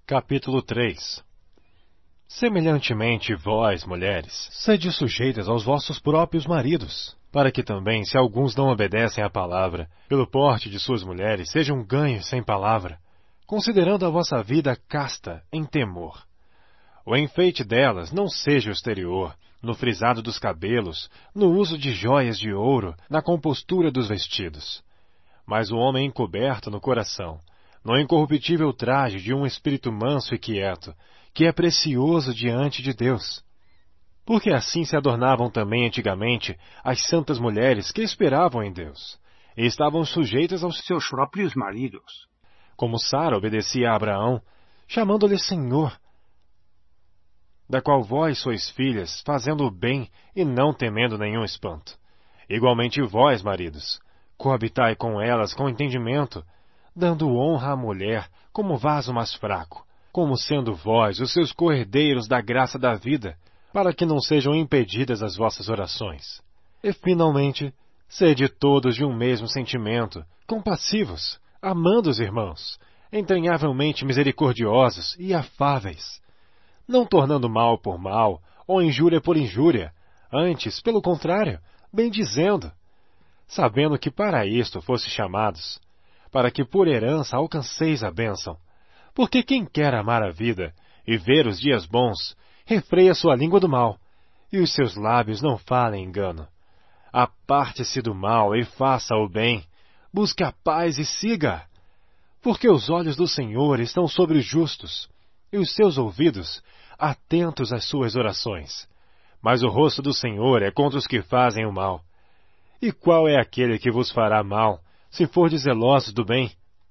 Capítulo 3. Semelhantemente, vós, mulheres, sede sujeitas aos vossos próprios maridos, para que também, se alguns não obedecem à palavra, pelo porte de suas mulheres, sejam ganhos sem palavra, considerando a vossa vida casta em temor. O enfeite delas não seja o exterior, no frisado dos cabelos, no uso de joias de ouro, na compostura dos vestidos, mas o homem encoberto no coração, no incorruptível traje de um espírito manso e quieto, que é precioso diante de Deus. Porque assim se adornavam também antigamente as santas mulheres que esperavam em Deus, e estavam sujeitas aos seus próprios maridos. Como Sara obedecia a Abraão, chamando-lhe Senhor, da qual vós sois filhas, fazendo o bem e não temendo nenhum espanto. Igualmente vós, maridos, coabitai com elas com entendimento, dando honra à mulher como vaso mais fraco, como sendo vós os seus coerdeiros da graça da vida, para que não sejam impedidas as vossas orações. E, finalmente, sede todos de um mesmo sentimento, compassivos, amando os irmãos, entranhavelmente misericordiosos e afáveis, não tornando mal por mal, ou injúria por injúria, antes, pelo contrário, bendizendo, sabendo que para isto fosse chamados, para que por herança alcanceis a bênção. Porque quem quer amar a vida e ver os dias bons, refreia sua língua do mal, e os seus lábios não falem engano. Aparte-se do mal e faça o bem, busque a paz e siga. Porque os olhos do Senhor estão sobre os justos, e os seus ouvidos atentos às suas orações. Mas o rosto do Senhor é contra os que fazem o mal. E qual é aquele que vos fará mal, se fordes zelosos do bem?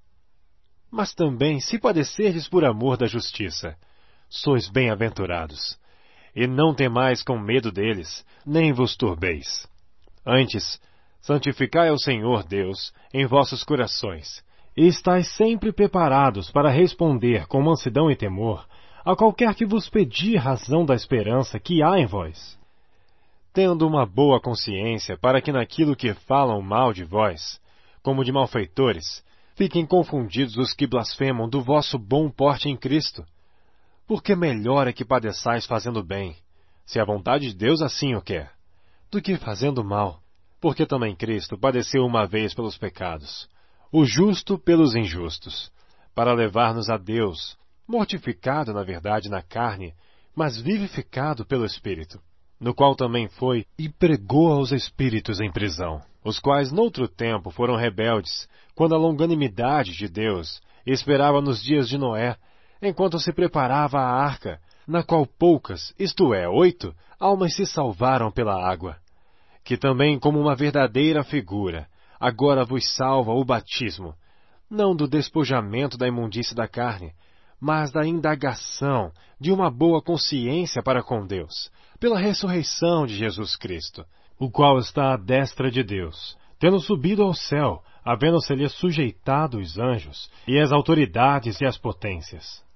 Mas também, se padecerdes por amor da justiça, sois bem-aventurados. E não temais com medo deles, nem vos turbeis. Antes, santificai ao Senhor Deus em vossos corações, e estais sempre preparados para responder com mansidão e temor a qualquer que vos pedir razão da esperança que há em vós. Tendo uma boa consciência para que naquilo que falam mal de vós, como de malfeitores, fiquem confundidos os que blasfemam do vosso bom porte em Cristo. Porque melhor é que padeçais fazendo bem, se a vontade de Deus assim o quer, do que fazendo mal, porque também Cristo padeceu uma vez pelos pecados, o justo pelos injustos, para levar-nos a Deus, mortificado na verdade na carne, mas vivificado pelo Espírito, no qual também foi e pregou aos espíritos em prisão, os quais noutro tempo foram rebeldes, quando a longanimidade de Deus esperava nos dias de Noé, enquanto se preparava a arca, na qual poucas, isto é, 8, almas se salvaram pela água, que também como uma verdadeira figura, agora vos salva o batismo, não do despojamento da imundície da carne, mas da indagação de uma boa consciência para com Deus, pela ressurreição de Jesus Cristo, o qual está à destra de Deus, tendo subido ao céu, havendo-se-lhe sujeitado os anjos, e as autoridades e as potências.